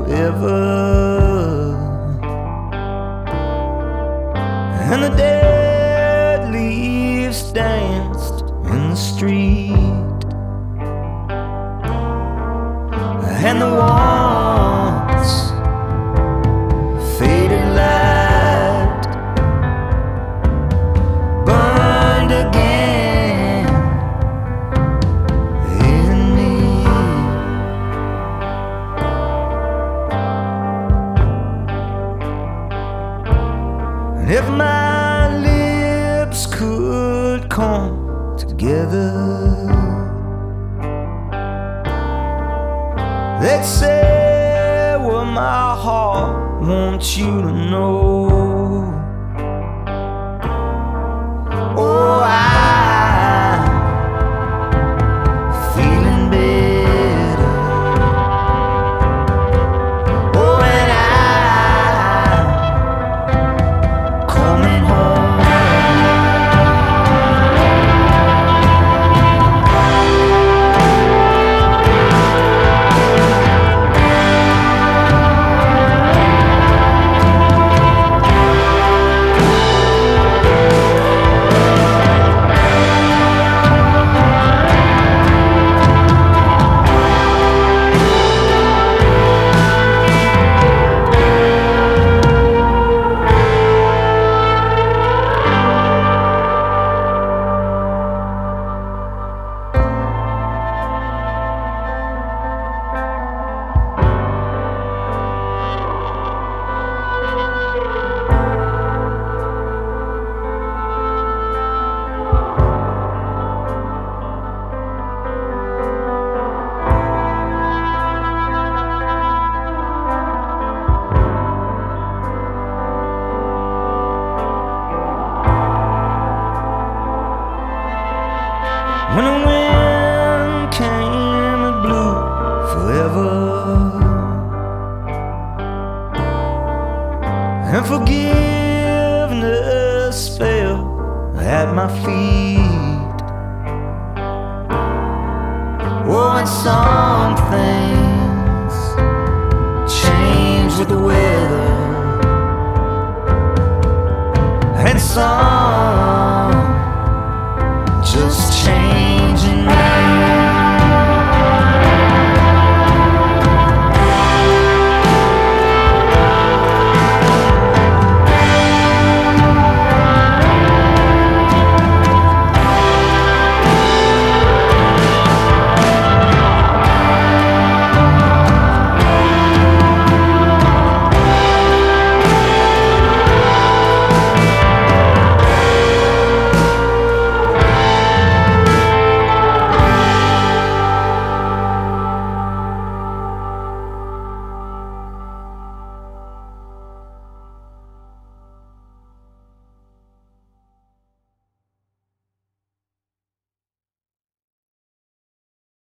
forever, and the dead leaves danced in the street, and the once faded light burned again in me. And if my lips could come together, they'd say what my heart wants you to know. Oh, I'm feeling better. Oh, and I'm coming home. When the wind came, it blew forever, and forgiveness fell at my feet. Oh, and something